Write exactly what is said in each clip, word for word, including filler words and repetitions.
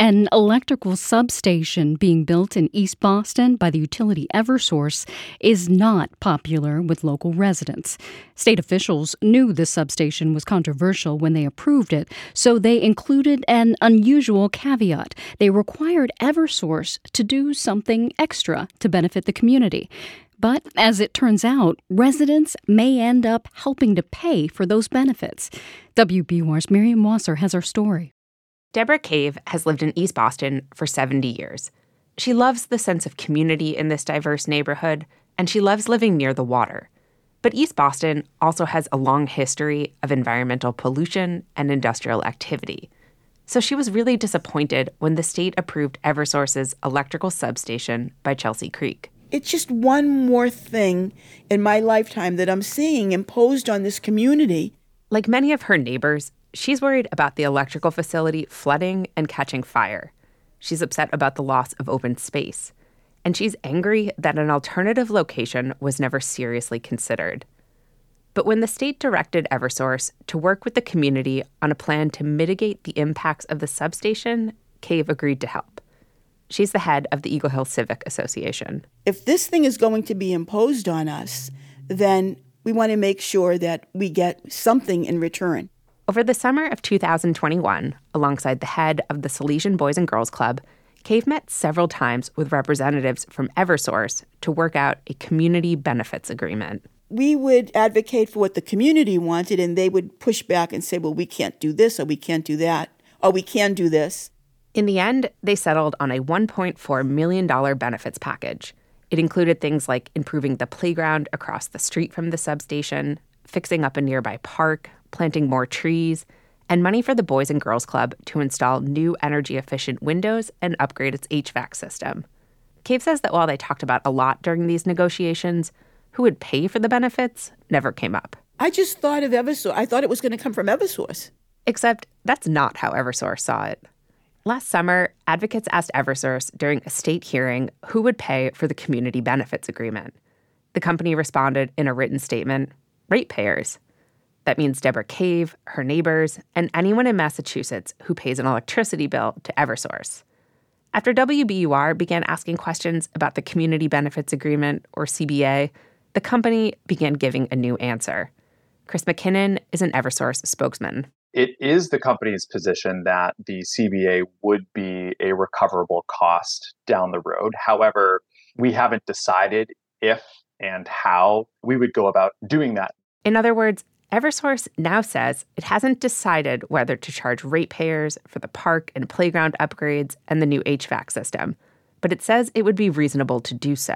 An electrical substation being built in East Boston by the utility Eversource is not popular with local residents. State officials knew the substation was controversial when they approved it, so they included an unusual caveat. They required Eversource to do something extra to benefit the community. But as it turns out, residents may end up helping to pay for those benefits. W B U R's Miriam Wasser has our story. Deborah Cave has lived in East Boston for seventy years. She loves the sense of community in this diverse neighborhood, and she loves living near the water. But East Boston also has a long history of environmental pollution and industrial activity. So she was really disappointed when the state approved Eversource's electrical substation by Chelsea Creek. It's just one more thing in my lifetime that I'm seeing imposed on this community. Like many of her neighbors, she's worried about the electrical facility flooding and catching fire. She's upset about the loss of open space. And she's angry that an alternative location was never seriously considered. But when the state directed Eversource to work with the community on a plan to mitigate the impacts of the substation, Cave agreed to help. She's the head of the Eagle Hill Civic Association. If this thing is going to be imposed on us, then we want to make sure that we get something in return. Over the summer of two thousand twenty-one, alongside the head of the Salesian Boys and Girls Club, Cave met several times with representatives from Eversource to work out a community benefits agreement. We would advocate for what the community wanted, and they would push back and say, well, we can't do this, or we can't do that, or we can do this. In the end, they settled on a one point four million dollars benefits package. It included things like improving the playground across the street from the substation, fixing up a nearby park, planting more trees, and money for the Boys and Girls Club to install new energy-efficient windows and upgrade its H V A C system. Cave says that while they talked about a lot during these negotiations, who would pay for the benefits never came up. I just thought of Eversource. I thought it was going to come from Eversource. Except that's not how Eversource saw it. Last summer, advocates asked Eversource during a state hearing who would pay for the community benefits agreement. The company responded in a written statement, ratepayers. That means Deborah Cave, her neighbors, and anyone in Massachusetts who pays an electricity bill to Eversource. After W B U R began asking questions about the Community Benefits Agreement, or C B A, the company began giving a new answer. Chris McKinnon is an Eversource spokesman. It is the company's position that the C B A would be a recoverable cost down the road. However, we haven't decided if and how we would go about doing that. In other words, Eversource now says it hasn't decided whether to charge ratepayers for the park and playground upgrades and the new H V A C system, but it says it would be reasonable to do so.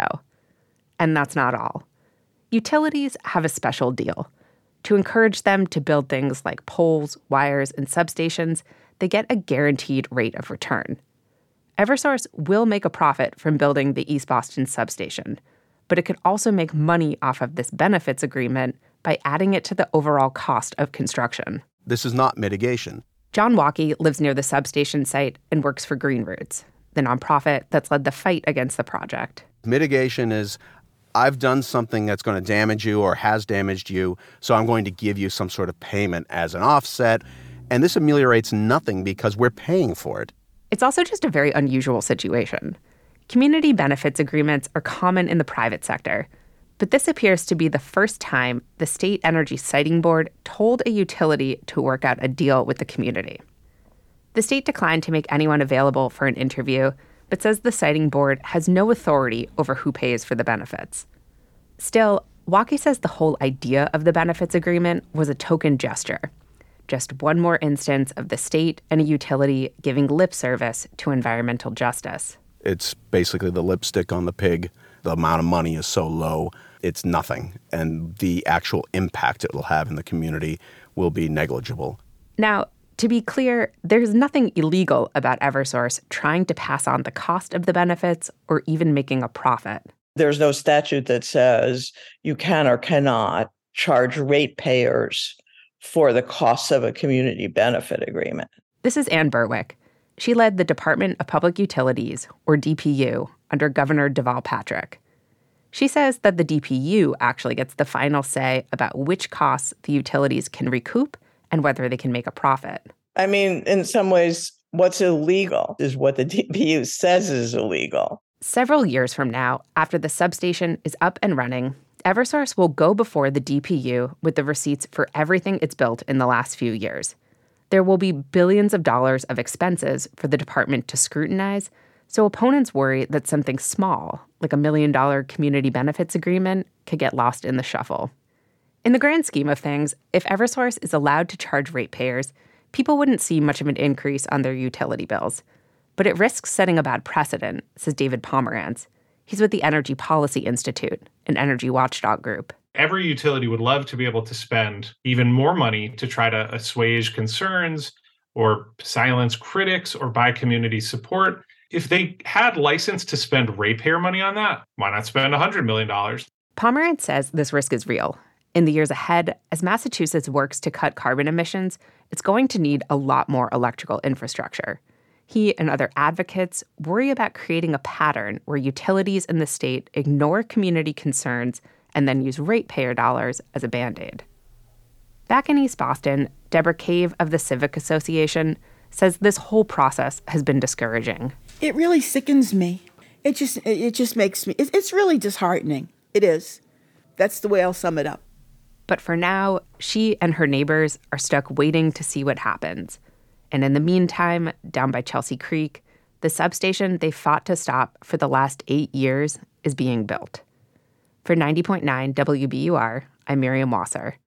And that's not all. Utilities have a special deal. To encourage them to build things like poles, wires, and substations, they get a guaranteed rate of return. Eversource will make a profit from building the East Boston substation, but it could also make money off of this benefits agreement by adding it to the overall cost of construction. This is not mitigation. John Walke lives near the substation site and works for Green Roots, the nonprofit that's led the fight against the project. Mitigation is, I've done something that's going to damage you or has damaged you, so I'm going to give you some sort of payment as an offset. And this ameliorates nothing because we're paying for it. It's also just a very unusual situation. Community benefits agreements are common in the private sector, but this appears to be the first time the State Energy Siting Board told a utility to work out a deal with the community. The state declined to make anyone available for an interview, but says the Siting Board has no authority over who pays for the benefits. Still, Walke says the whole idea of the benefits agreement was a token gesture. Just one more instance of the state and a utility giving lip service to environmental justice. It's basically the lipstick on the pig. The amount of money is so low, it's nothing. And the actual impact it will have in the community will be negligible. Now, to be clear, there's nothing illegal about Eversource trying to pass on the cost of the benefits or even making a profit. There's no statute that says you can or cannot charge ratepayers for the costs of a community benefit agreement. This is Ann Berwick. She led the Department of Public Utilities, or D P U, under Governor Deval Patrick. She says that the D P U actually gets the final say about which costs the utilities can recoup and whether they can make a profit. I mean, in some ways, What's illegal is what the D P U says is illegal. Several years from now, after the substation is up and running, Eversource will go before the D P U with the receipts for everything it's built in the last few years. There will be billions of dollars of expenses for the department to scrutinize, so opponents worry that something small, like a million-dollar community benefits agreement, could get lost in the shuffle. In the grand scheme of things, if Eversource is allowed to charge ratepayers, people wouldn't see much of an increase on their utility bills. But it risks setting a bad precedent, says David Pomerantz. He's with the Energy Policy Institute, an energy watchdog group. Every utility would love to be able to spend even more money to try to assuage concerns or silence critics or buy community support. If they had license to spend ratepayer money on that, why not spend one hundred million dollars? Pomerantz says this risk is real. In the years ahead, as Massachusetts works to cut carbon emissions, it's going to need a lot more electrical infrastructure. He and other advocates worry about creating a pattern where utilities in the state ignore community concerns and then use ratepayer dollars as a Band-Aid. Back in East Boston, Deborah Cave of the Civic Association says this whole process has been discouraging. It really sickens me. It just it just makes me, it, it's really disheartening. It is. That's the way I'll sum it up. But for now, she and her neighbors are stuck waiting to see what happens. And in the meantime, down by Chelsea Creek, the substation they fought to stop for the last eight years is being built. For ninety point nine W B U R, I'm Miriam Wasser.